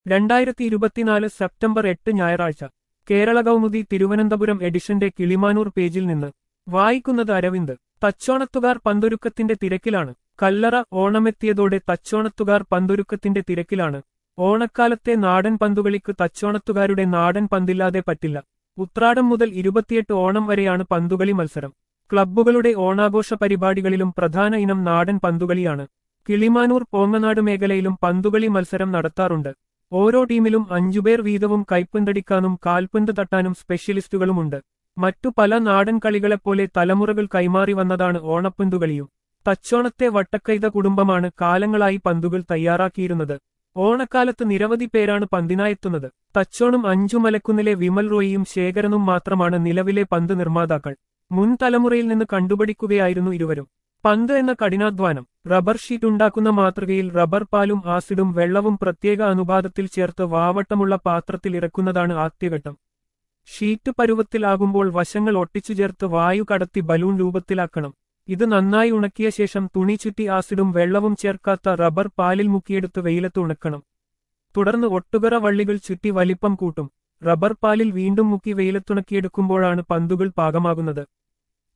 2024 September 8 ഞായറാഴ്ച കേരള കൗമുദി തിരുവനന്തപുരം എഡിഷന്റെ കിളിമാനൂർ പേജിൽ നിന്ന് വായിക്കുന്നത് അരവിന്ദ്. തച്ചോണത്തുകാർ പന്തൊരുക്കത്തിന്റെ തിരക്കിലാണ്. കല്ലറ. ഓണമെത്തിയതോടെ തച്ചോണത്തുകാർ പന്തൊരുക്കത്തിന്റെ തിരക്കിലാണ്. ഓണക്കാലത്തെ നാടൻ പന്തുകളിക്ക് തച്ചോണത്തുകാരുടെ നാടൻ പന്തില്ലാതെ പറ്റില്ല. ഉത്രാടം മുതൽ 28 ഓണം വരെയാണ് പന്തുകളി മത്സരം. ക്ലബ്ബുകളുടെ ഓണാഘോഷ പരിപാടികളിലും പ്രധാന ഇനം നാടൻ പന്തുകളിയാണ്. കിളിമാനൂർ പോങ്ങനാട് മേഖലയിലും പന്തുകളി മത്സരം നടത്താറുണ്ട്. ഓരോ ടീമിലും 5 പേർ വീതവും കൈപ്പന്തടിക്കാനും കാൽപന്ത് തട്ടാനും സ്പെഷ്യലിസ്റ്റുകളുമുണ്ട്. മറ്റു പല നാടൻ കളികളെപ്പോലെ തലമുറകൾ കൈമാറി വന്നതാണ് ഓണപ്പന്തുകളിയും. തച്ചോണത്തെ വട്ടക്കൈത കുടുംബമാണ് കാലങ്ങളായി പന്തുകൾ തയ്യാറാക്കിയിരുന്നത്. ഓണക്കാലത്ത് നിരവധി പേരാണ് പന്തിനായെത്തുന്നത്. തച്ചോണം അഞ്ചുമലക്കുന്നിലെ വിമൽ റോയിയും ശേഖരനും മാത്രമാണ് നിലവിലെ പന്ത് നിർമ്മാതാക്കൾ. മുൻ തലമുറയിൽ നിന്ന് കണ്ടുപിടിക്കുകയായിരുന്നു ഇരുവരും. പന്ത് എന്ന കഠിനാധ്വാനം. റബ്ബർ ഷീറ്റ് ഉണ്ടാക്കുന്ന മാതൃകയിൽ റബ്ബർ പാലും ആസിഡും വെള്ളവും പ്രത്യേക അനുപാതത്തിൽ ചേർത്ത് വാവട്ടമുള്ള പാത്രത്തിൽ ഇറക്കുന്നതാണ് ആദ്യഘട്ടം. ഷീറ്റ് പരുവത്തിലാകുമ്പോൾ വശങ്ങൾ ഒട്ടിച്ചു ചേർത്ത് വായു കടത്തി ബലൂൺ രൂപത്തിലാക്കണം. ഇത് നന്നായി ഉണക്കിയ ശേഷം തുണി ചുറ്റി ആസിഡും വെള്ളവും ചേർക്കാത്ത റബ്ബർ പാലിൽ മുക്കിയെടുത്ത് വെയിലത്ത് ഉണക്കണം. തുടർന്ന് ഒട്ടുകറ വള്ളികൾ ചുറ്റി വലിപ്പം കൂട്ടും. റബ്ബർ പാലിൽ വീണ്ടും മുക്കി വെയിലത്തുണക്കിയെടുക്കുമ്പോഴാണ് പന്തുകൾ പാകമാകുന്നത്.